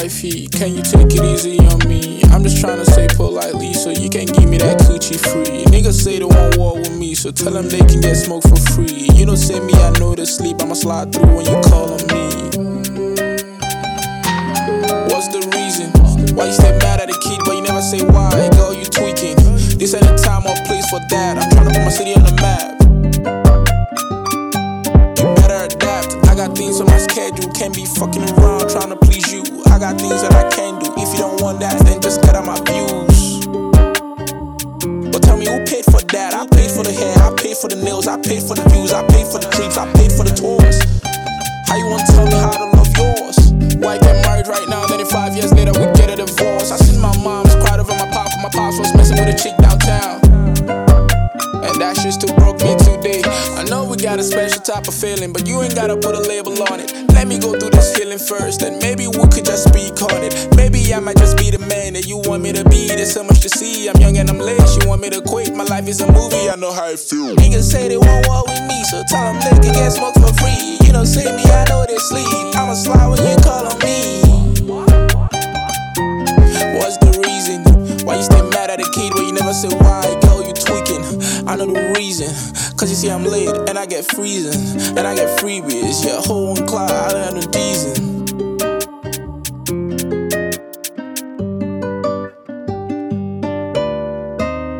wifey, can you take it easy on me? I'm just trying to say politely so you can give me that coochie free. Niggas say they want war with me, so tell them they can get smoke for free. You know say me, I know to sleep, I'ma slide through when you call on me. What's the reason? Why you stay mad at a kid but you never say why? Girl, you tweaking. This ain't the time or place for that. I'm trying to put my city on the map. You better adapt. I got things on my schedule, can't be fucking around trying to please you. I got things that I can do. If you don't want that, then just cut out my views. But tell me who paid for that? I paid for the hair, I paid for the nails, I paid for the views, I paid for the trips, I paid for the tours. How you wanna tell me how to love yours? Why get married right now, then in 5 years later we get a divorce? I seen my mom's cried over my pops was messing with a chick downtown. And that shit still broke me today. I know we got a special type of feeling, but you ain't gotta put a label on it. Let me go through this healing first, and maybe we could just speak on it. Maybe I might just be the man that you want me to be. There's so much to see, I'm young and I'm late. You want me to quit, my life is a movie, I know how it feels. Niggas say they want war with me, so tell them they can get smoke for free. You know, say me, I know they sleep. I'ma slide when you call on me. What's the reason? Why you stay mad at a kid when you never say why? Girl, you tweaking. I know the reason. Cause you see I'm lit and I get freezing. And I get freebies. Yeah, whole one cloud, I don't know the reason.